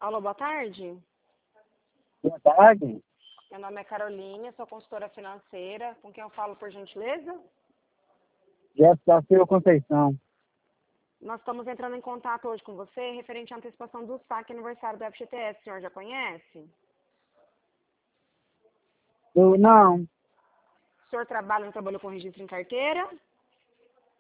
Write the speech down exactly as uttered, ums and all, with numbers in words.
Alô, boa tarde. Boa tarde. Meu nome é Carolina, sou consultora financeira. Com quem eu falo, por gentileza? Jeff da Silva Conceição. Nós estamos entrando em contato hoje com você referente à antecipação do saque aniversário do F G T S. O senhor já conhece? Eu, não, O senhor trabalha, não trabalhou com registro em carteira?